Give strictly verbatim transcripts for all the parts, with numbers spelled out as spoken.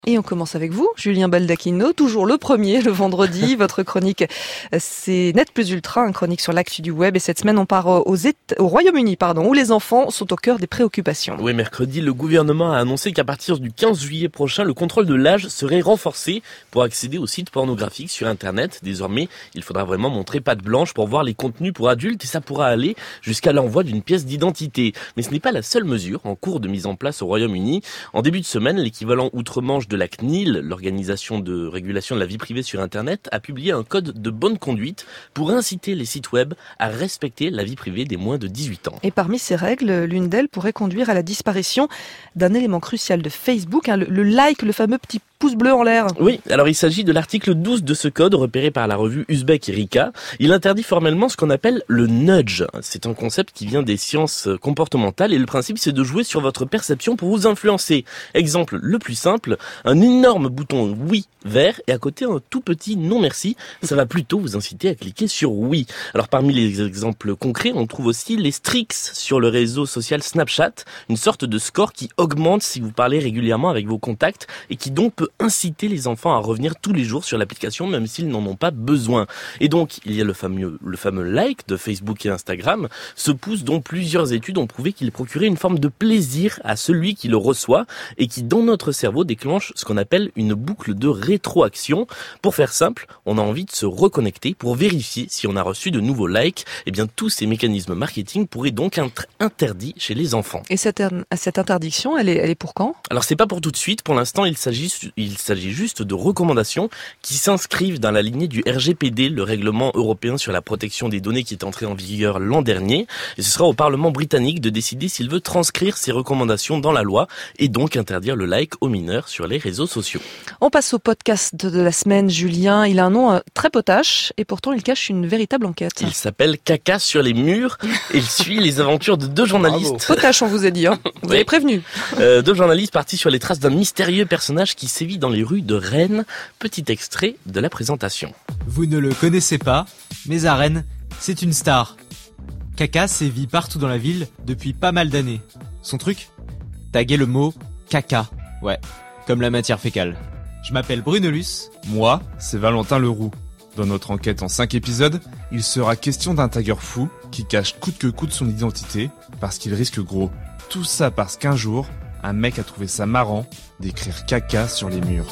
Et on commence avec vous, Julien Baldacchino, toujours le premier, le vendredi. Votre chronique, c'est Net Plus Ultra, une chronique sur l'actu du web. Et cette semaine, on part aux Éta- au Royaume-Uni, pardon, où les enfants sont au cœur des préoccupations. Oui, mercredi, le gouvernement a annoncé qu'à partir du quinze juillet prochain, le contrôle de l'âge serait renforcé pour accéder aux sites pornographiques sur Internet. Désormais, il faudra vraiment montrer patte blanche pour voir les contenus pour adultes et ça pourra aller jusqu'à l'envoi d'une pièce d'identité. Mais ce n'est pas la seule mesure en cours de mise en place au Royaume-Uni. En début de semaine, l'équivalent outre-Manche de la C N I L, l'organisation de régulation de la vie privée sur Internet, a publié un code de bonne conduite pour inciter les sites web à respecter la vie privée des moins de dix-huit ans. Et parmi ces règles, l'une d'elles pourrait conduire à la disparition d'un élément crucial de Facebook, hein, le, le like, le fameux petit pouce bleu en l'air. Oui, alors il s'agit de l'article douze de ce code repéré par la revue Uzbek Erika. Il interdit formellement ce qu'on appelle le nudge. C'est un concept qui vient des sciences comportementales et le principe c'est de jouer sur votre perception pour vous influencer. Exemple le plus simple, un énorme bouton oui vert et à côté un tout petit non merci. Ça va plutôt vous inciter à cliquer sur oui. Alors parmi les exemples concrets, on trouve aussi les streaks sur le réseau social Snapchat, une sorte de score qui augmente si vous parlez régulièrement avec vos contacts et qui donc peut inciter les enfants à revenir tous les jours sur l'application même s'ils n'en ont pas besoin. Et donc, il y a le fameux, le fameux like de Facebook et Instagram, ce pouce dont plusieurs études ont prouvé qu'il procurait une forme de plaisir à celui qui le reçoit et qui, dans notre cerveau, déclenche ce qu'on appelle une boucle de rétroaction. Pour faire simple, on a envie de se reconnecter pour vérifier si on a reçu de nouveaux likes. Et bien, tous ces mécanismes marketing pourraient donc être interdits chez les enfants. Et cette, cette interdiction, elle est, elle est pour quand ? Alors, c'est pas pour tout de suite. Pour l'instant, il s'agit Il s'agit juste de recommandations qui s'inscrivent dans la lignée du R G P D, le règlement européen sur la protection des données qui est entré en vigueur l'an dernier. Et ce sera au Parlement britannique de décider s'il veut transcrire ces recommandations dans la loi et donc interdire le like aux mineurs sur les réseaux sociaux. On passe au podcast de la semaine, Julien. Il a un nom très potache et pourtant il cache une véritable enquête. Il s'appelle Caca sur les murs et il suit les aventures de deux journalistes. Bravo. Potache, on vous a dit, hein. Vous oui. avez prévenu. Euh, deux journalistes partis sur les traces d'un mystérieux personnage qui sévit dans les rues de Rennes. Petit extrait de la présentation. Vous ne le connaissez pas, mais à Rennes, c'est une star. Caca sévit partout dans la ville depuis pas mal d'années. Son truc ? Taguer le mot caca. Ouais, comme la matière fécale. Je m'appelle Brunelus. Moi, c'est Valentin Leroux. Dans notre enquête en cinq épisodes, il sera question d'un tagueur fou qui cache coûte que coûte son identité parce qu'il risque gros. Tout ça parce qu'un jour, un mec a trouvé ça marrant d'écrire caca sur les murs.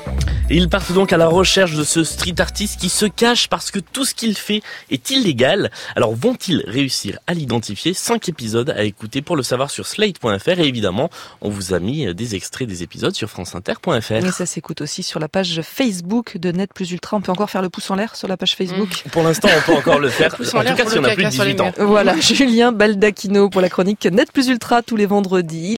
Et ils partent donc à la recherche de ce street artiste qui se cache parce que tout ce qu'il fait est illégal. Alors vont-ils réussir à l'identifier ? Cinq épisodes à écouter pour le savoir sur slate point f r et évidemment, on vous a mis des extraits des épisodes sur franceinter point f r. Et ça s'écoute aussi sur la page Facebook de Net Plus Ultra. On peut encore faire le pouce en l'air sur la page Facebook. Mmh. Pour l'instant, on peut encore le faire. En, en tout cas, si on a plus de dix-huit ans. Voilà, Julien Baldacchino pour la chronique Net Plus Ultra tous les vendredis.